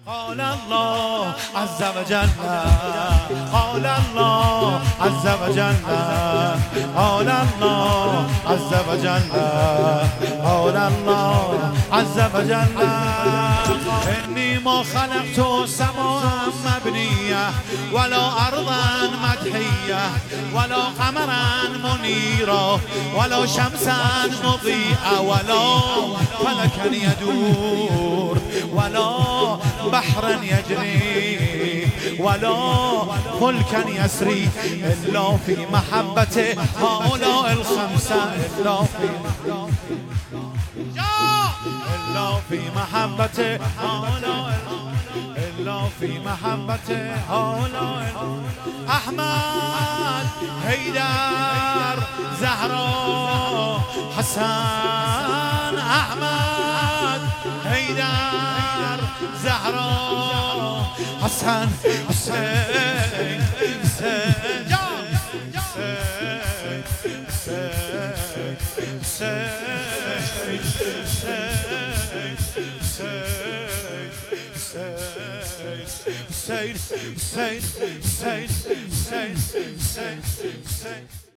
قال الله عز وجل قال الله عز وجل قال الله عز وجل قال الله عز وجل إني ما خلقت سماء مبنية ولا أرضا مدحية ولا قمرا منيرا ولا شمسا مضيئة ولا فلكا يدور ولا بحرا يجري ولا فلكا يسري إلا في محبة هؤلاء الخمسة إلا في محبة هؤلاء إلا في محبة هؤلاء أحمد حيدر زهرا حسن أحمد حيدر زهرا حسن حسين Say